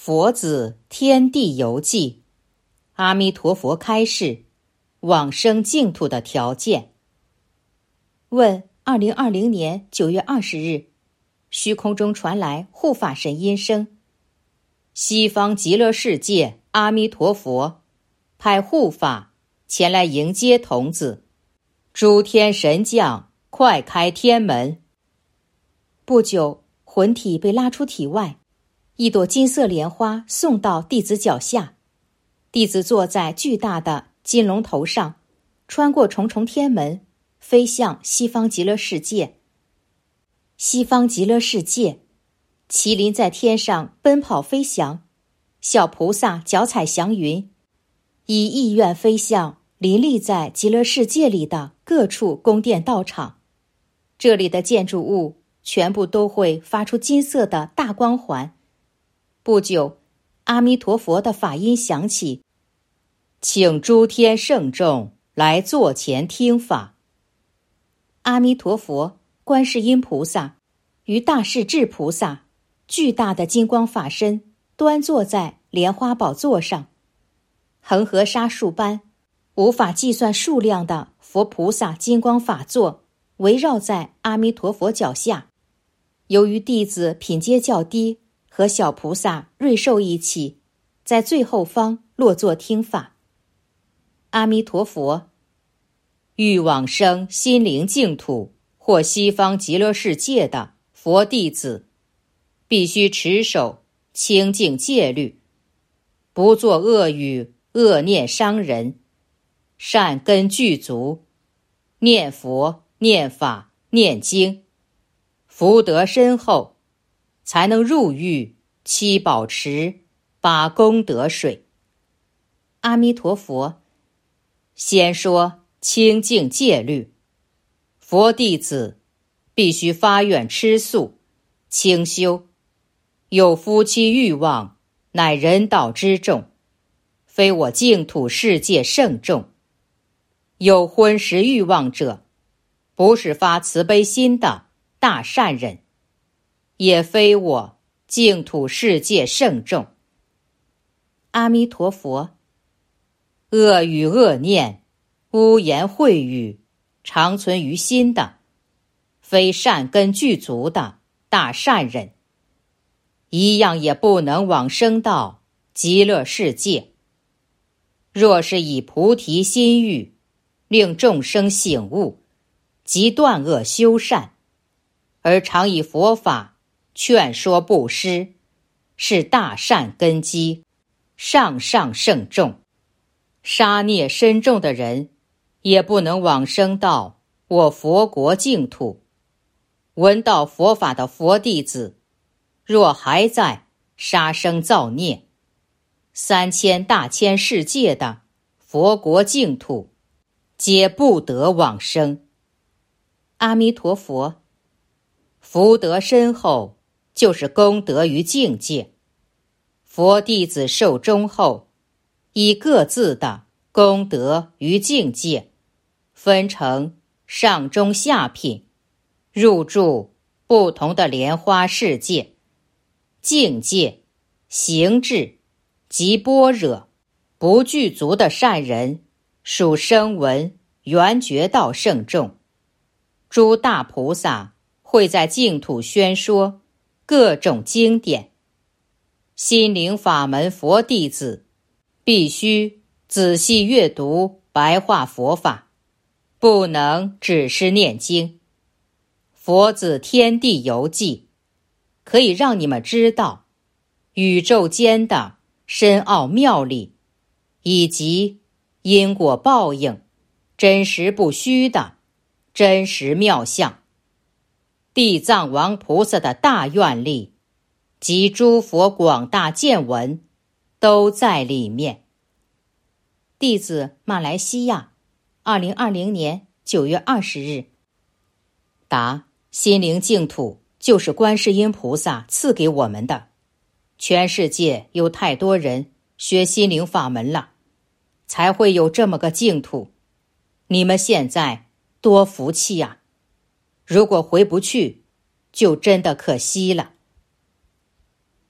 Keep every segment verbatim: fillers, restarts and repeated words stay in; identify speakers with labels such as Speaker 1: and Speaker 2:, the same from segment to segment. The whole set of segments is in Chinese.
Speaker 1: 佛子天地游记，阿弥陀佛开示往生净土的条件。问：二零二零年九月二十日，虚空中传来护法神音声：西方极乐世界阿弥陀佛派护法前来迎接童子，诸天神将快开天门。不久，魂体被拉出体外，一朵金色莲花送到弟子脚下，弟子坐在巨大的金龙头上，穿过重重天门，飞向西方极乐世界。西方极乐世界，麒麟在天上奔跑飞翔，小菩萨脚踩祥云，以意愿飞向林立在极乐世界里的各处宫殿道场。这里的建筑物全部都会发出金色的大光环。不久，阿弥陀佛的法音响起：请诸天圣众来座前听法。阿弥陀佛、观世音菩萨与大势至菩萨巨大的金光法身端坐在莲花宝座上，恒河沙数般无法计算数量的佛菩萨金光法座围绕在阿弥陀佛脚下。由于弟子品阶较低，和小菩萨瑞兽一起在最后方落座听法。阿弥陀佛，欲往生心灵净土或西方极乐世界的佛弟子，必须持守清净戒律，不作恶语恶念伤人，善根具足，念佛念法念经，福德深厚，才能入狱七宝池八功德水。阿弥陀佛，先说清净戒律，佛弟子必须发愿吃素清修，有夫妻欲望乃人道之众，非我净土世界圣众。有婚食欲望者，不是发慈悲心的大善人，也非我净土世界圣众。阿弥陀佛，恶语恶念污言秽语常存于心的，非善根具足的大善人，一样也不能往生到极乐世界。若是以菩提心欲令众生醒悟即断恶修善，而常以佛法劝说布施，是大善根基，上上圣众。杀孽深重的人也不能往生到我佛国净土。闻到佛法的佛弟子，若还在杀生造孽，三千大千世界的佛国净土皆不得往生。阿弥陀佛，福德深厚，就是功德于境界。佛弟子寿终后，以各自的功德于境界分成上中下品，入住不同的莲花世界。境界、行智及般若不具足的善人，属声闻缘觉道圣众。诸大菩萨会在净土宣说各种经典。心灵法门佛弟子必须仔细阅读白话佛法，不能只是念经。佛子天地游记可以让你们知道宇宙间的深奥妙理，以及因果报应真实不虚的真实妙相。地藏王菩萨的大愿力及诸佛广大见闻都在里面。弟子马来西亚，二零二零年九月二十日。答：心灵净土就是观世音菩萨赐给我们的。全世界有太多人学心灵法门了，才会有这么个净土。你们现在多福气呀！如果回不去，就真的可惜了。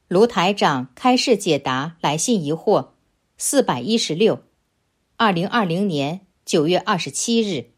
Speaker 1: 卢台长开示解答来信疑惑四百一十六，二零二零年九月二十七日。